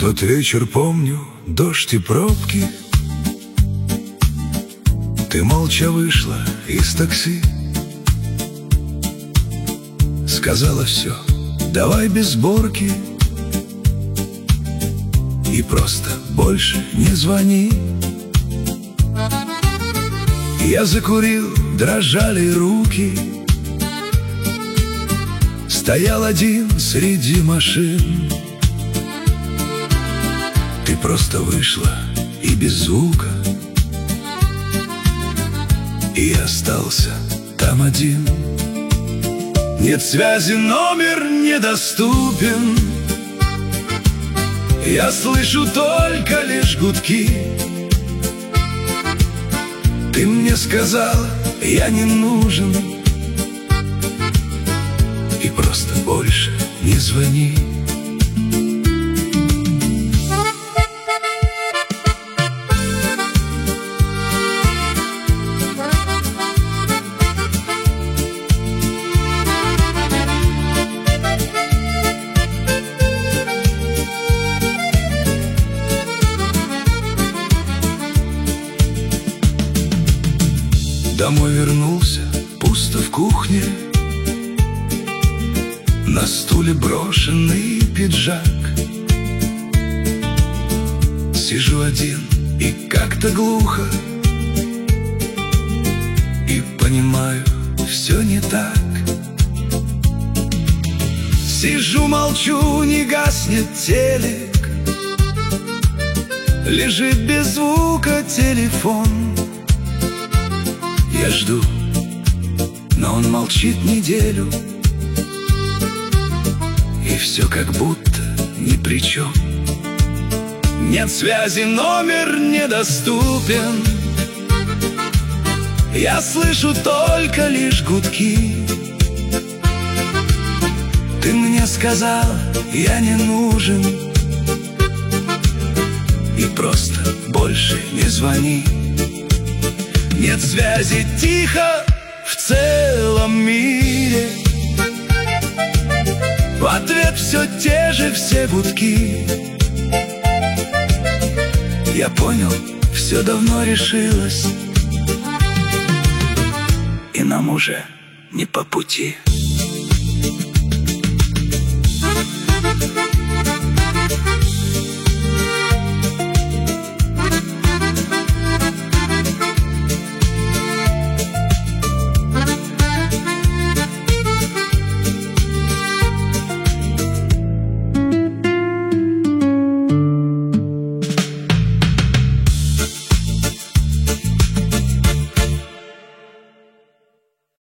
Тот вечер помню, дождь и пробки. Ты молча вышла из такси, сказала все, давай без сборки, и просто больше не звони. Я закурил, дрожали руки, стоял один среди машин. Ты просто вышла и без звука, и я остался там один. Нет связи, номер недоступен, я слышу только лишь гудки. Ты мне сказала, я не нужен, и просто больше не звони. Домой вернулся, пусто в кухне, на стуле брошенный пиджак. Сижу один и как-то глухо, и понимаю, все не так. Сижу, молчу, не гаснет телек, лежит без звука телефон. Я жду, но он молчит неделю, и все как будто ни при чем. Нет связи, номер недоступен, я слышу только лишь гудки. Ты мне сказала, я не нужен, и просто больше не звони. Нет связи, тихо в целом мире, в ответ все те же все гудки. Я понял, все давно решилось, и нам уже не по пути.